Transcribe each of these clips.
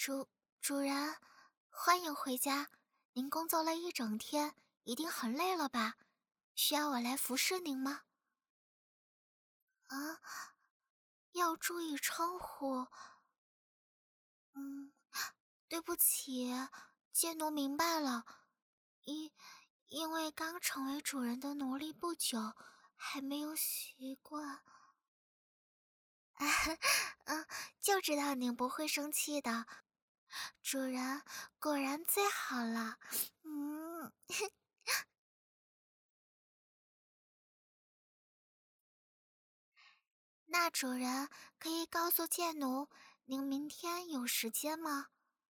主人，欢迎回家。您工作了一整天，一定很累了吧？需要我来服侍您吗？啊，要注意称呼。对不起，贱奴明白了。因为刚成为主人的奴隶不久，还没有习惯。嗯，就知道您不会生气的。主人果然最好了。嗯，那主人可以告诉贱奴，您明天有时间吗？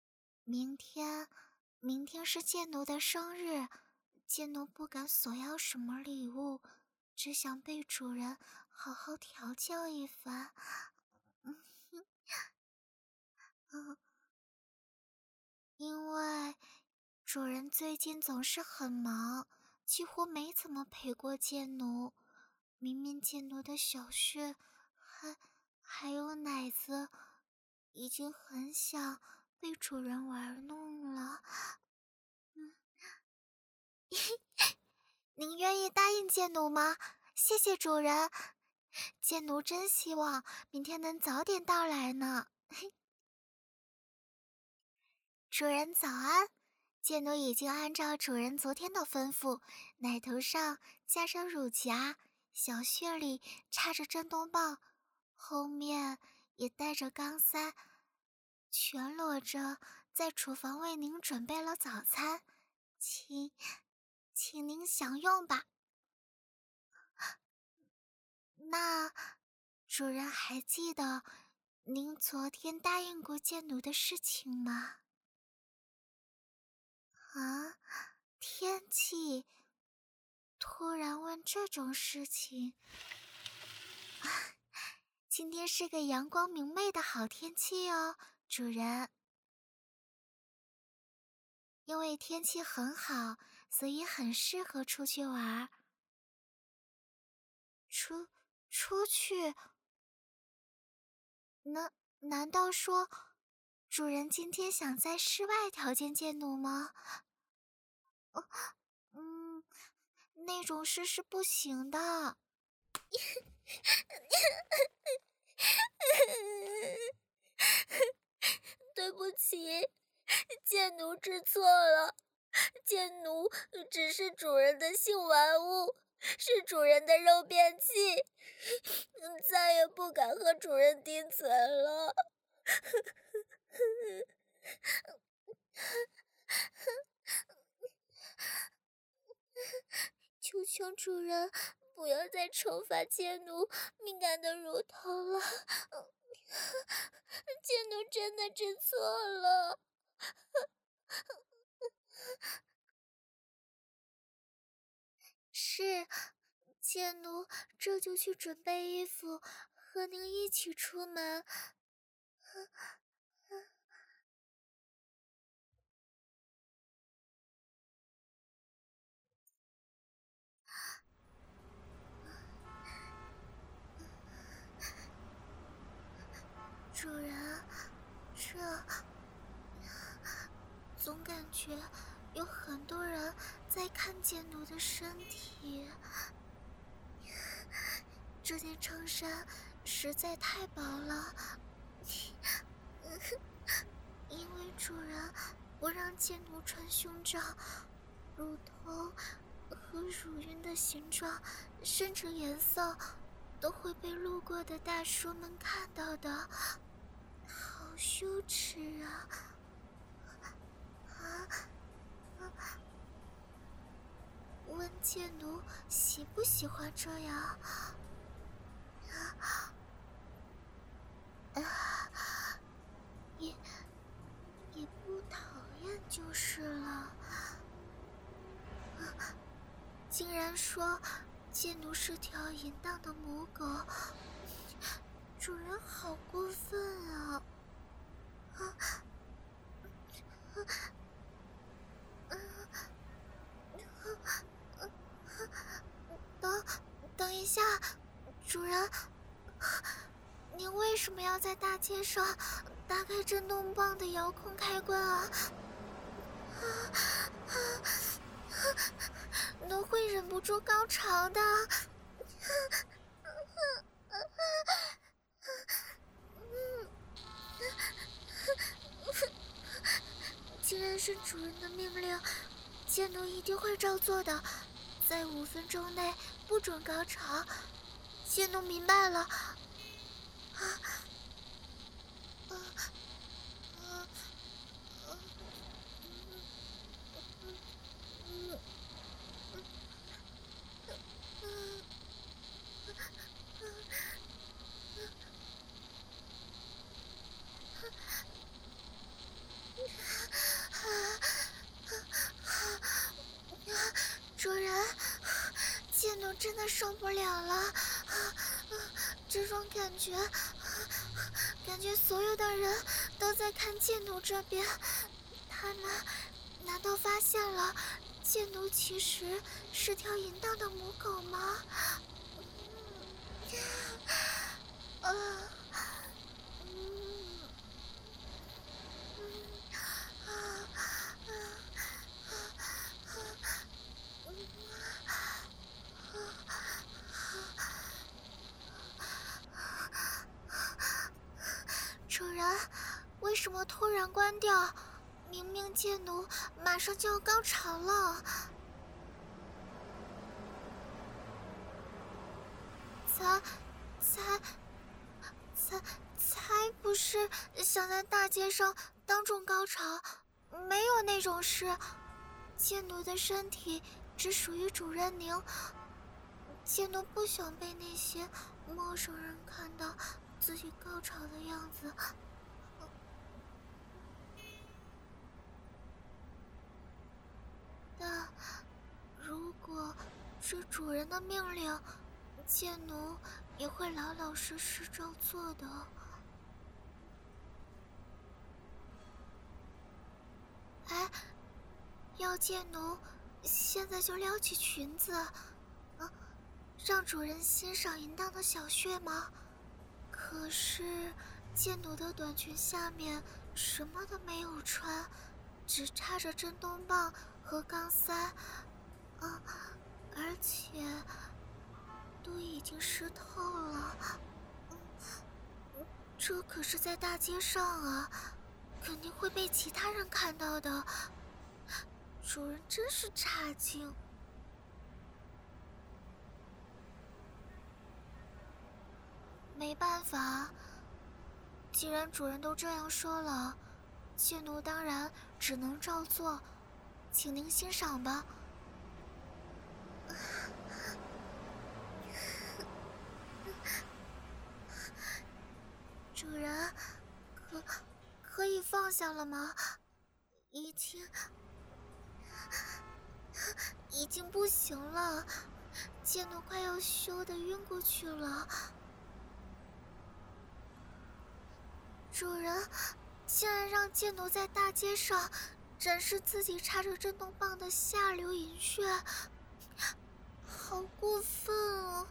明天是贱奴的生日，贱奴不敢索要什么礼物，只想被主人好好调教一番。因为主人最近总是很忙，几乎没怎么陪过贱奴。明明贱奴的小穴还有奶子，已经很想被主人玩弄了。您愿意答应贱奴吗？谢谢主人，贱奴真希望明天能早点到来呢。主人早安，贱奴已经按照主人昨天的吩咐，奶头上加上乳夹，小穴里插着震动棒，后面也带着钢塞，全裸着，在厨房为您准备了早餐，请您享用吧。那主人还记得您昨天答应过贱奴的事情吗？啊，天气突然问这种事情。今天是个阳光明媚的好天气哦，主人。因为天气很好，所以很适合出去玩。出去？难道说主人今天想在室外条件见奴吗？那种事是不行的。对不起，贱奴知错了。贱奴只是主人的性玩物，是主人的肉便器，再也不敢和主人顶嘴了。求求主人不要再惩罚贱奴敏感的乳头了，贱奴真的知错了。是，贱奴这就去准备衣服，和您一起出门。主人，总感觉有很多人在看贱奴的身体。这件衬衫实在太薄了，因为主人不让贱奴穿胸罩，乳头和乳晕的形状甚至颜色都会被路过的大叔们看到的，好羞耻啊！问贱奴喜不喜欢这样？也不讨厌就是了。竟然说贱奴是条淫荡的母狗，主人好过分啊！等一下，主人，您为什么要在大街上打开震动棒的遥控开关啊！奴会忍不住高潮的。既然是主人的命令，剑奴一定会照做的。在5分钟内不准高潮。剑奴明白了。主人，剑奴真的受不了了。这种感觉所有的人都在看剑奴这边。他们难道发现了剑奴其实是条淫荡的母狗吗？主人，为什么突然关掉？明明剑奴马上就要高潮了。才不是想在大街上当众高潮，没有那种事。剑奴的身体只属于主人您，剑奴不想被那些陌生人看到自己高潮的样子。但如果是主人的命令，剑奴也会老老实实照做的。哎，要剑奴现在就撩起裙子，让主人欣赏淫荡的小穴吗？可是剑奴的短裙下面什么都没有穿，只插着震动棒和钢塞，而且都已经湿透了。这可是在大街上啊，肯定会被其他人看到的。主人真是差劲。没办法，既然主人都这样说了，剑奴当然只能照做，请您欣赏吧。主人，可以放下了吗？已经不行了，剑奴快要羞得晕过去了。主人竟然让剑奴在大街上展示自己插着震动棒的下流淫穴，好过分哦！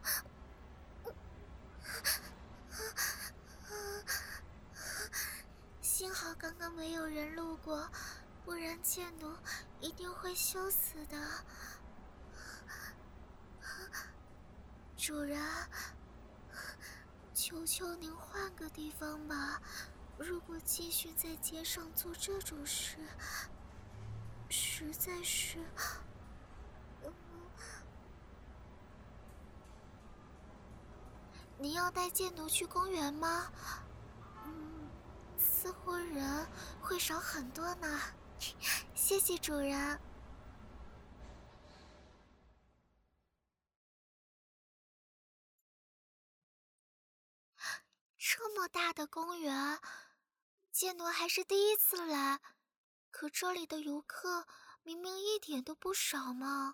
幸好刚刚没有人路过，不然剑奴一定会羞死的。主人，求求您换个地方吧。如果继续在街上做这种事，实在是……您要带剑奴去公园吗？似乎人会少很多呢。谢谢主人。这么大的公园，剑奴还是第一次来，可这里的游客明明一点都不少嘛。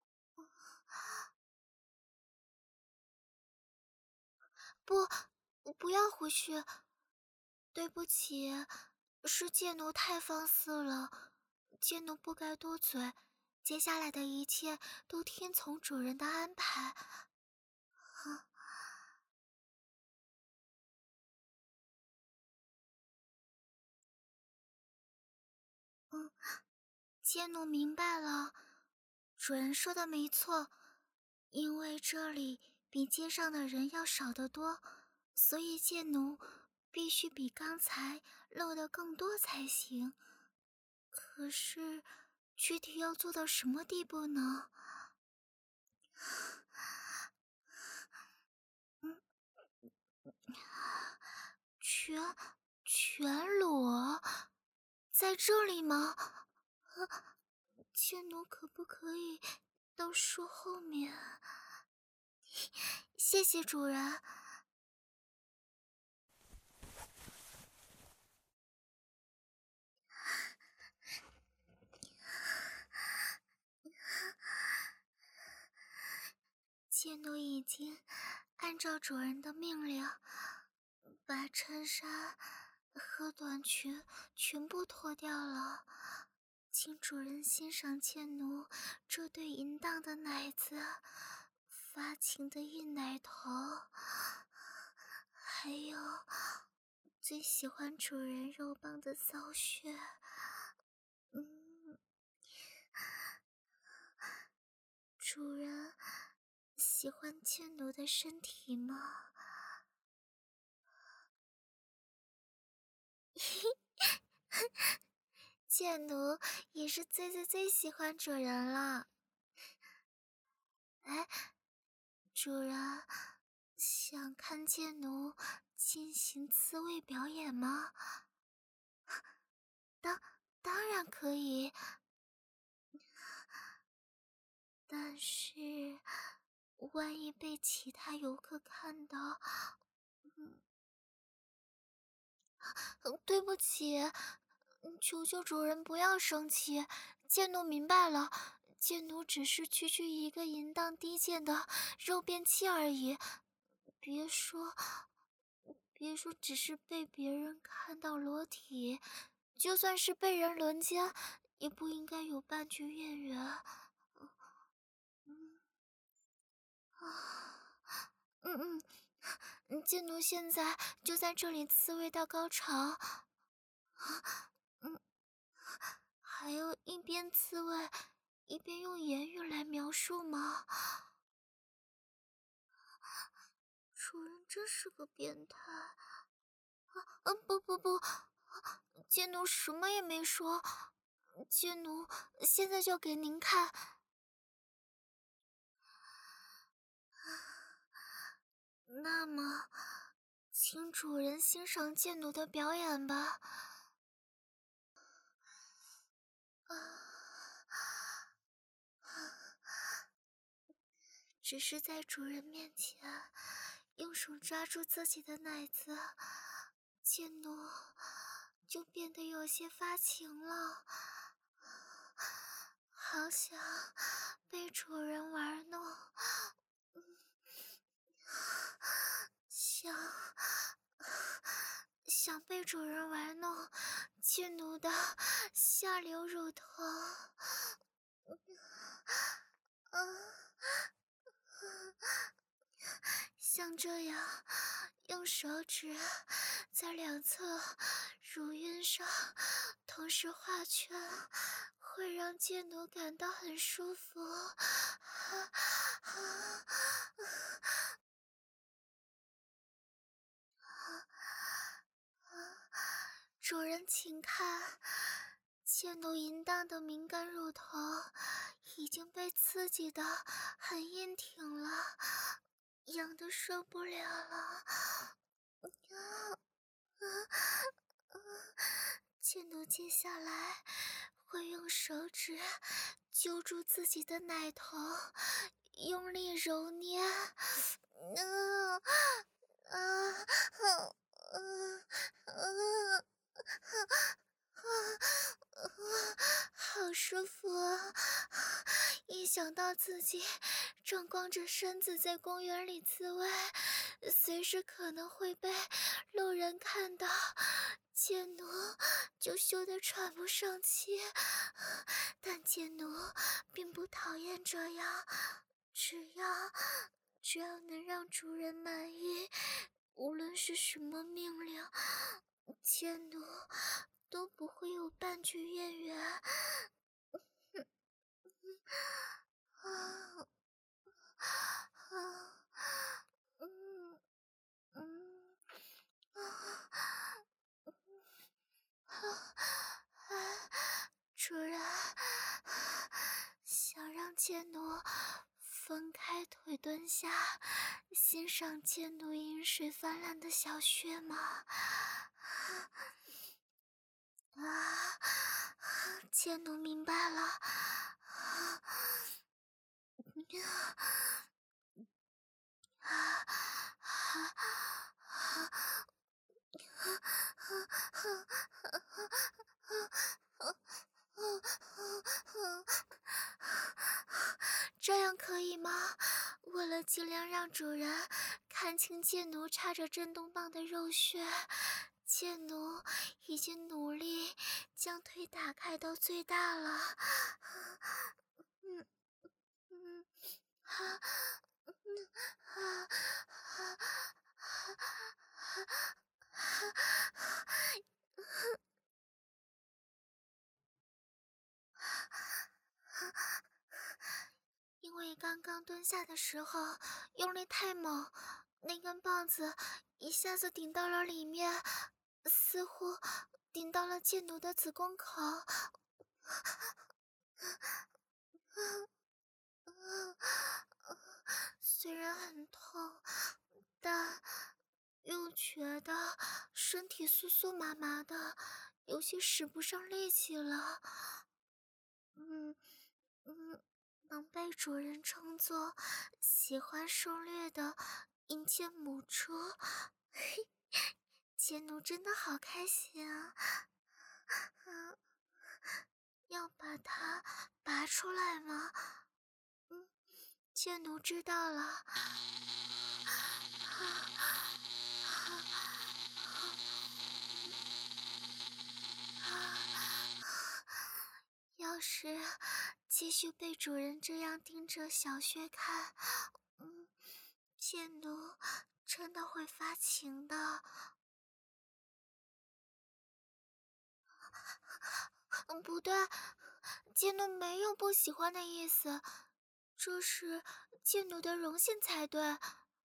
不要回去，对不起，是剑奴太放肆了，剑奴不该多嘴，接下来的一切都听从主人的安排。 剑奴明白了，主人说的没错，因为这里比街上的人要少得多，所以剑奴必须比刚才露得更多才行。可是，具体要做到什么地步呢？全全裸，在这里吗？剑奴可不可以到树后面？谢谢主人。剑奴已经按照主人的命令，把衬衫和短裙全部脱掉了。请主人欣赏剑奴这对淫荡的奶子，发情的硬奶头，还有最喜欢主人肉棒的骚穴。主人喜欢剑奴的身体吗？剑奴也是最喜欢主人了。哎，主人想看剑奴进行刺猬表演吗？当然可以，但是万一被其他游客看到，对不起，求求主人不要生气，剑奴明白了，剑奴只是区区一个淫荡低贱的肉便器而已，别说只是被别人看到裸体，就算是被人轮奸，也不应该有半句怨言。剑奴现在就在这里刺猬到高潮。还要一边刺猬一边用言语来描述吗？主人真是个变态。不，剑奴什么也没说，剑奴现在就给您看。那么，请主人欣赏剑奴的表演吧。只是在主人面前，用手抓住自己的奶子，剑奴就变得有些发情了，好想被主人玩弄，想被主人玩弄剑奴的下流乳头。像这样用手指在两侧乳晕上同时画圈，会让剑奴感到很舒服。主人请看，剑奴淫荡的敏感乳头已经被刺激得很硬挺了，痒得受不了了。剑奴接下来会用手指揪住自己的奶头，用力揉捏。好舒服啊！一想到自己正光着身子在公园里自慰，随时可能会被路人看到，剑奴就羞得喘不上气。但剑奴并不讨厌这样，只要能让主人满意，无论是什么命令，剑奴都不会有半句怨言。 主人，想让贱奴分开腿蹲下，欣赏贱奴饮水泛滥的小穴吗？贱奴明白了。这样可以吗？为了尽量让主人看清贱奴插着震动棒的肉穴，贱奴已经努力将腿打开到最大了。因为刚刚蹲下的时候用力太猛，那根棒子一下子顶到了里面，似乎顶到了贱奴的子宫口。虽然很痛，但又觉得身体酥酥麻麻的，有些使不上力气了。能被主人称作喜欢狩猎的阴间母猪，贱奴真的好开心啊！要把它拔出来吗？贱奴知道了。要是继续被主人这样盯着小穴看，贱奴真的会发情的。不对，贱奴没有不喜欢的意思，这是贱奴的荣幸才对。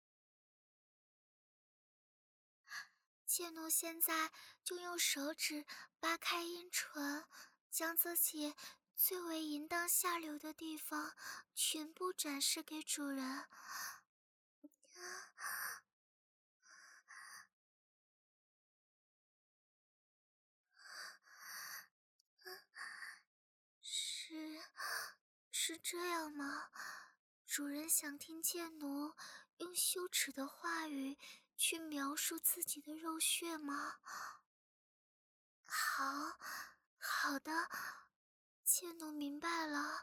贱奴现在就用手指扒开阴唇，将自己最为淫荡下流的地方全部展示给主人。是这样吗？主人想听贱奴用羞耻的话语去描述自己的肉穴吗？好的，贱奴明白了。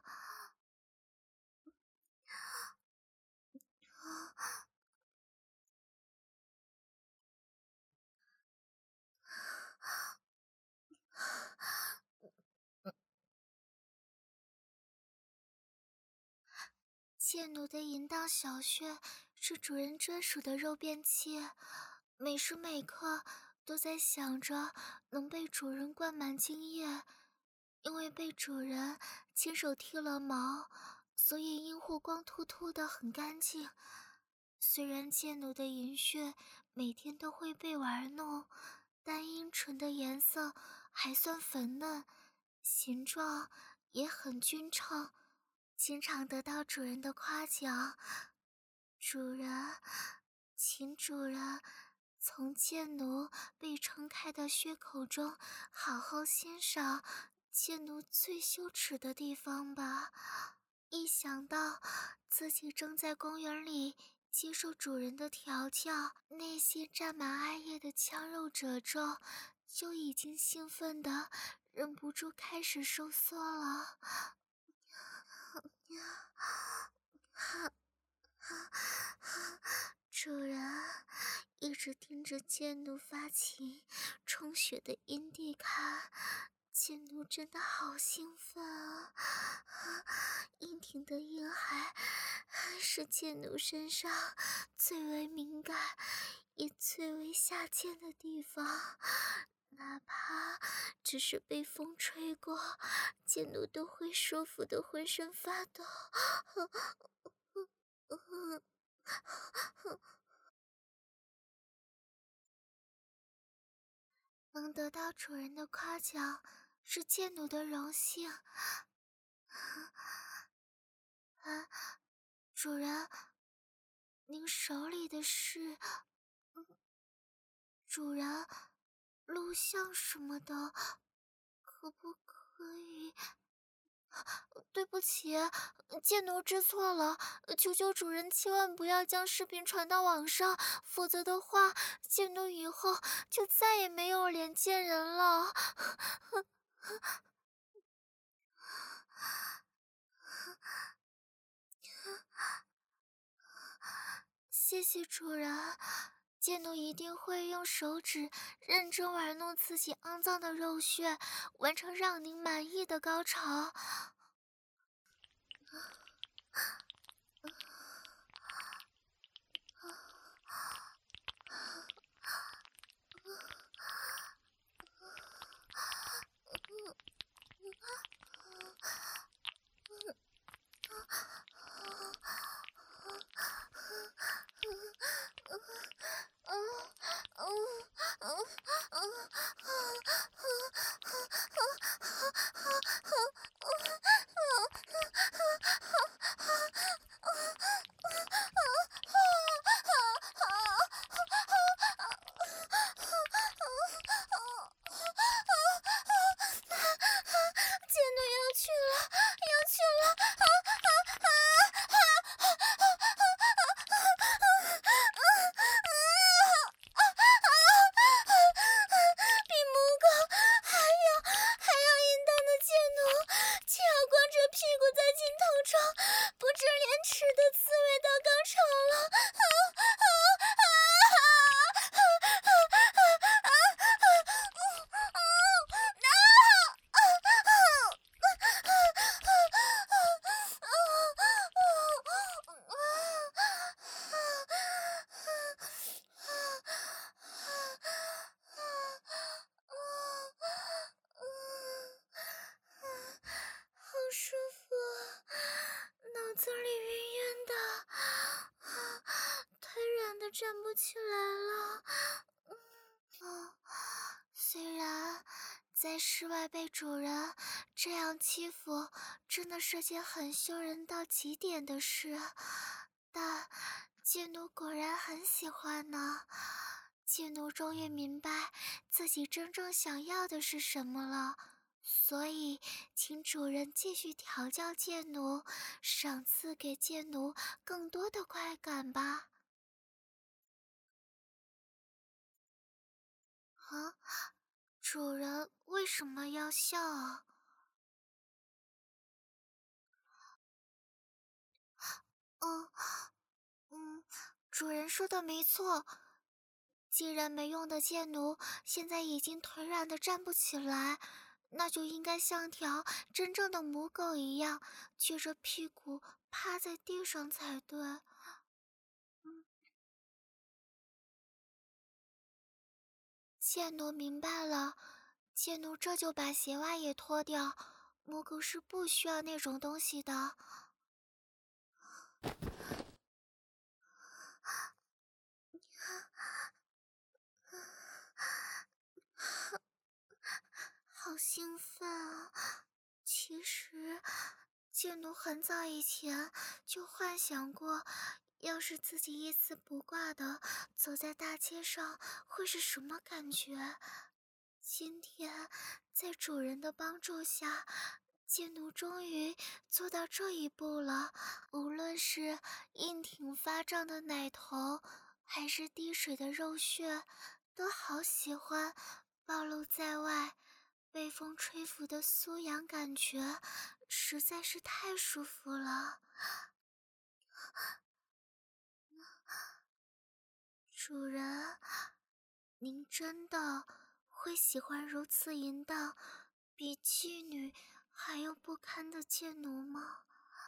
贱奴的淫荡小穴是主人专属的肉便器，每时每刻都在想着能被主人灌满精液。因为被主人亲手剃了毛，所以阴户光秃秃的很干净。虽然贱奴的银穴每天都会被玩弄，但阴唇的颜色还算粉嫩，形状也很均称，经常得到主人的夸奖。主人，请主人从贱奴被撑开的血口中好好欣赏贱奴最羞耻的地方吧。一想到自己正在公园里接受主人的调教，内心沾满爱液的腔肉褶皱，就已经兴奋的忍不住开始收缩了。主人一直盯着贱奴发情充血的阴蒂看，贱奴真的好兴奋啊！阴挺的阴海是贱奴身上最为敏感也最为下贱的地方，哪怕只是被风吹过，贱奴都会舒服的浑身发抖。 能得到主人的夸奖是贱奴的荣幸。主人，您手里的是，主人，录像什么的，可不可以？对不起，贱奴知错了，求求主人千万不要将视频传到网上，否则的话，贱奴以后就再也没有脸见人了。谢谢主人，贱奴一定会用手指认真玩弄自己肮脏的肉穴，完成让您满意的高潮。贱奴要去了，要去了！比母狗还要淫荡的贱奴，却要光着屁股在镜头中不知廉耻的自慰到高潮了！好舒服，脑子里晕晕的，腿软的站不起来了。虽然在室外被主人这样欺负，真的是件很羞人到极点的事，但贱奴果然很喜欢呢。贱奴终于明白自己真正想要的是什么了，所以请主人继续调教贱奴，赏赐给贱奴更多的快感吧。啊，主人为什么要笑啊？嗯主人说的没错，既然没用的贱奴现在已经腿软的站不起来，那就应该像条真正的母狗一样，撅着屁股趴在地上才对。贱奴明白了，贱奴这就把鞋袜也脱掉，母狗是不需要那种东西的。好兴奋啊！其实，贱奴很早以前就幻想过，要是自己一丝不挂的走在大街上，会是什么感觉。今天，在主人的帮助下，贱奴终于做到这一步了。无论是硬挺发胀的奶头，还是滴水的肉穴，都好喜欢暴露在外。被风吹拂的酥痒感觉实在是太舒服了。主人，您真的会喜欢如此淫荡、比妓女还要不堪的贱奴吗？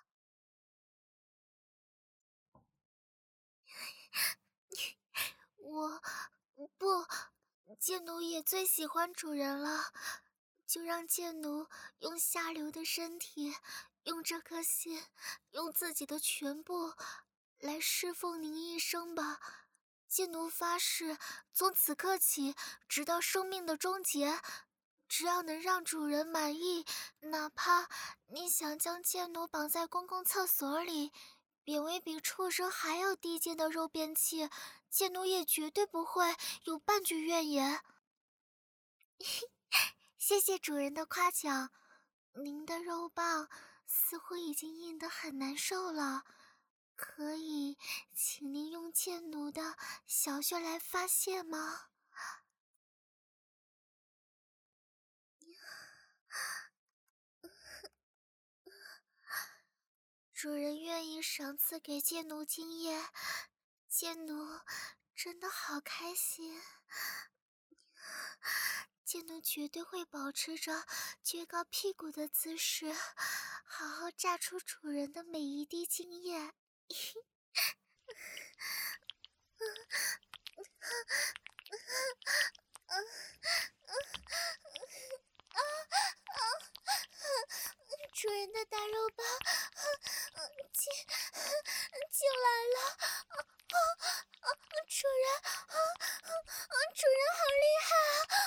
我不，贱奴也最喜欢主人了，就让贱奴用下流的身体，用这颗心，用自己的全部来侍奉您一生吧。 贱奴发誓，从此刻起，直到生命的终结，只要能让主人满意，哪怕你想将贱奴绑在公共厕所里，贬为比畜生还要低贱的肉便器，贱奴也绝对不会有半句怨言。谢谢主人的夸奖，您的肉棒似乎已经硬得很难受了，可以请您用贱奴的小穴来发泄吗？主人愿意赏赐给贱奴精液，贱奴真的好开心。贱奴绝对会保持着撅高屁股的姿势，好好榨出主人的每一滴精液。主人的大肉棒进来了，主人，主人好厉害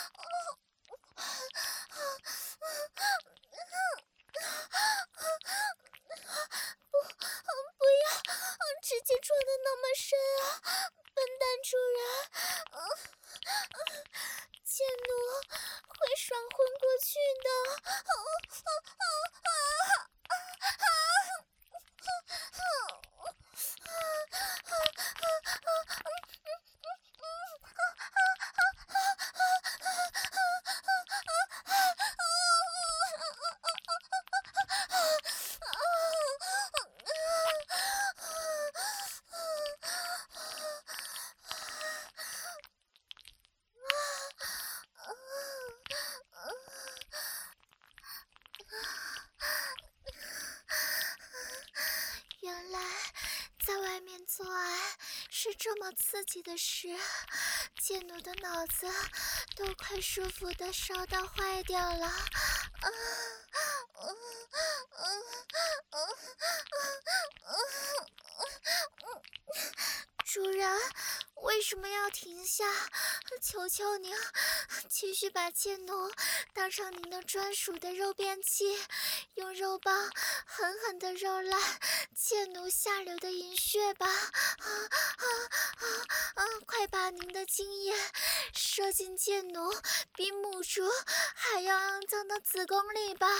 不要直接撞得那么深啊，笨蛋主人，贱奴会爽昏过去的。原来在外面做爱是这么刺激的事，贱奴的脑子都快舒服的烧到坏掉了。主人，为什么要停下？求求您，继续把贱奴当成您的专属的肉便器，用肉棒狠狠地揉烂贱奴下流的淫穴吧！快把您的精液射进贱奴比母猪还要肮脏的子宫里吧！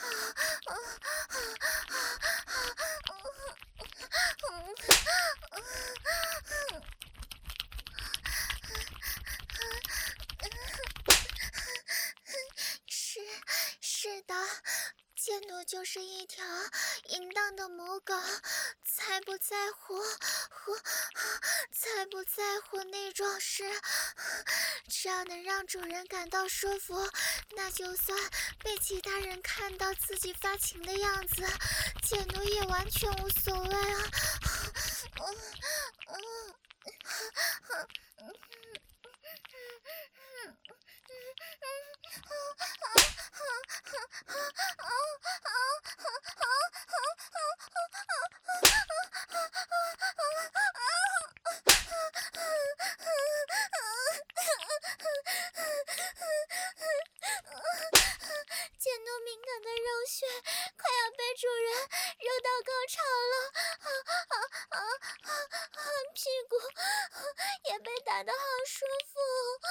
是的，贱奴就是一条淫荡的母狗，才不在乎那种事，只要能让主人感到舒服，那就算被其他人看到自己发情的样子，贱奴也完全无所谓啊。贱奴敏感的肉穴快要被主人揉到高潮了，屁股也被打得好舒服。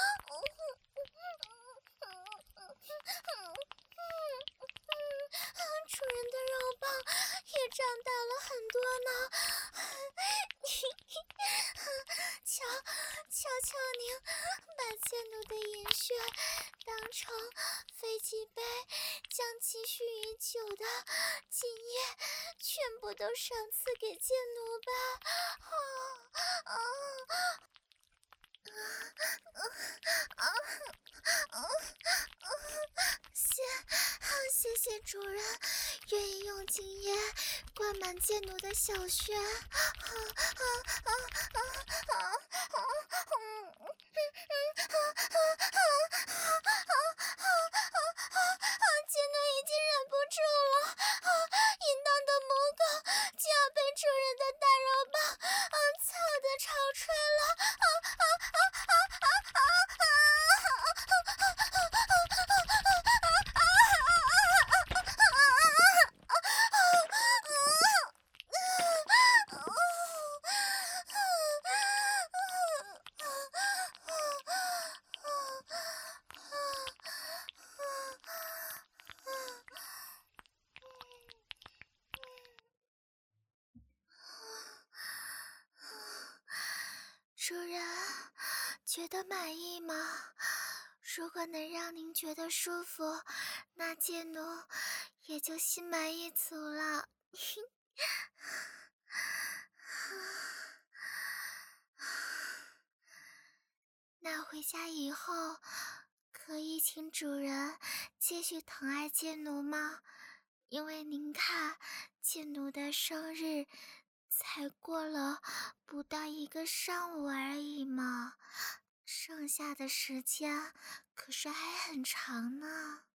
主人的肉棒也长大了很多呢。求您把贱奴的淫血当成飞机杯，将积蓄已久的精液全部都赏赐给贱奴吧！谢谢主人愿意用精液灌满贱奴的小穴。贱奴已经忍不住了，淫荡的母狗就要被主人的大肉棒操得潮吹了。 得满意吗？如果能让您觉得舒服，那贱奴也就心满意足了。那回家以后，可以请主人继续疼爱贱奴吗？因为您看，贱奴的生日才过了不到1个上午而已嘛，剩下的时间可是还很长呢。